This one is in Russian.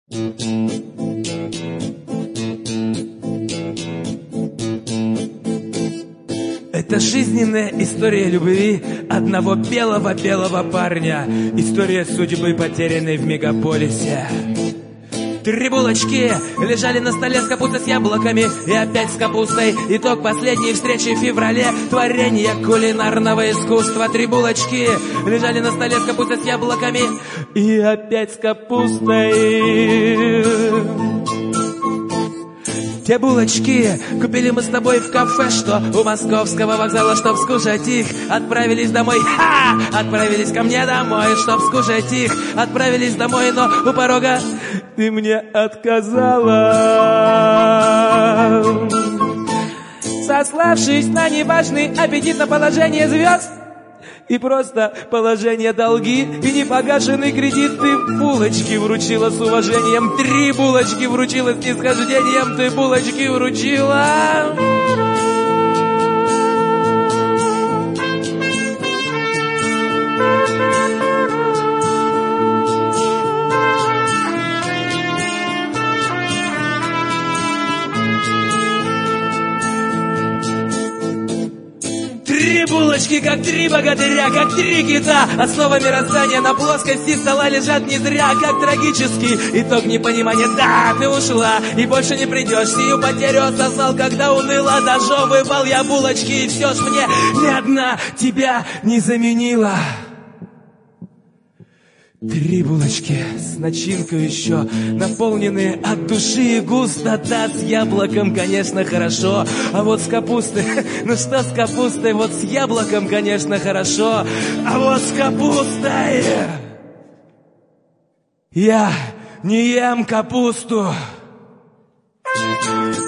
Это жизненная история любви одного белого-белого парня. История судьбы, потерянной в мегаполисе. 3 булочки лежали на столе с капустой с яблоками и опять с капустой. Итог последней встречи в феврале. Творение кулинарного искусства. 3 булочки лежали на столе с капустой с яблоками и опять с капустой. Те булочки купили мы с тобой в кафе, что у московского вокзала, чтоб скушать их. Отправились домой, отправились ко мне домой, чтоб скушать их. Отправились домой, но у порога ты мне отказала, сославшись на неважный аппетит, на положение звезд и просто положение долги и непогашенный кредит. Ты булочки вручила с уважением, 3 булочки вручила с снисхождением, ты булочки вручила. Три булочки, как 3 богатыря, как 3 кита. Основа мироздания на плоскости стола лежат не зря, как трагический итог непонимания. Да, ты ушла и больше не придешь. Сию потерю осознал, когда уныло дожевывал я булочки. И все ж мне ни одна тебя не заменила. 3 булочки с начинкой еще, наполненные от души и густота. С яблоком, конечно, хорошо, а вот с капустой, ну что с капустой, вот с яблоком, конечно, хорошо, а вот с капустой я не ем капусту.